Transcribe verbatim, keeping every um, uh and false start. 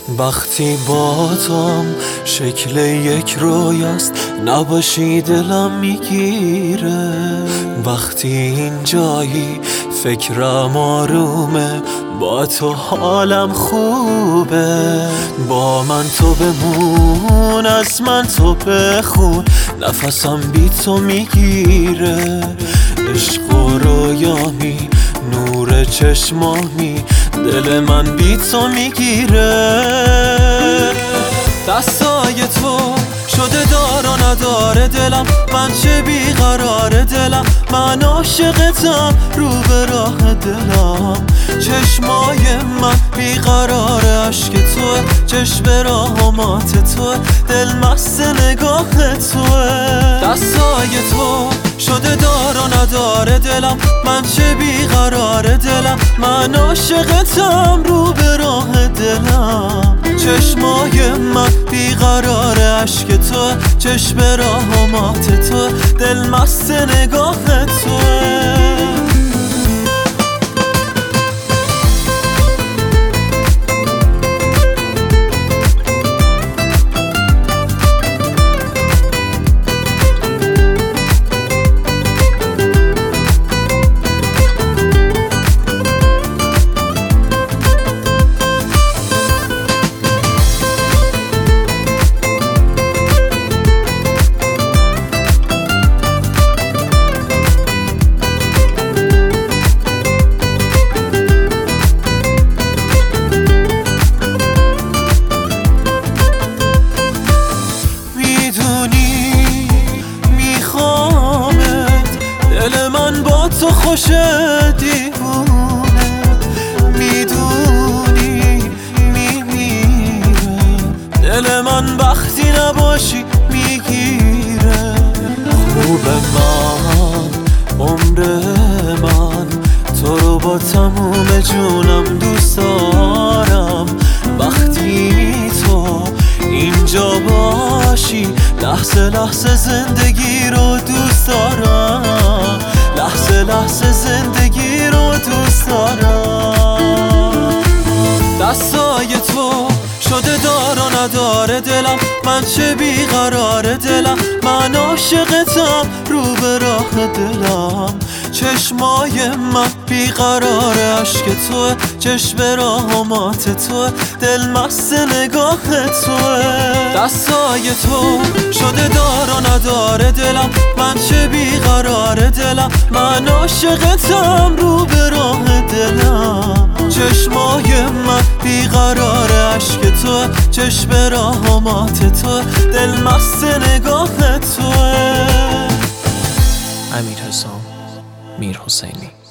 وقتی با توم شکل یک رویاست، نباشی دلم میگیره. وقتی این جایی فکرم آرومه، با تو حالم خوبه. با من تو بمون، از من تو بخون، نفسم بی تو میگیره. عشق و رویامی، نور چشمامی، دل من بی تو میگیره. دستای تو شده دار و نداره دلم، من چه بیقرار دلم، من عاشقتم رو به راه دلم. چشمای من بیقرار عشق توه، چشم راهمات توه، دل مست نگاه توه. دستای تو شده دار و نداره دلم، من چه بیقرار دلم، من عاشقتم رو به راه دلم. چشمای من بیقرار عشق تو، چشم راهمات تو، دل مست نگاه توه. تو خوش دیوونه، میدونی میمیره. دل من وقتی نباشی میگیره. خوب من، عمر من، تو رو با تموم جونم دوست دارم. وقتی تو اینجا باشی، لحظه لحظه زندگی رو دوست دارم. لحظه لحظه زندگی رو دوست دارم. دستای تو شده دار و نداره دلم، من چه بیقرار دلم، من عاشقتم رو به راه دلم. چشمای من بیقرار عشق توه، چشم راهمات توه، دل مست نگاه توه. دستای تو شده دار و نداره دلم، من چه بیقرار دلم، من عاشقتم رو به راه دلم. چشمای من بیقرار عشق تو، چشم راهمات تو، دل مست نگاه توه. امیر حسام، میر حسینی.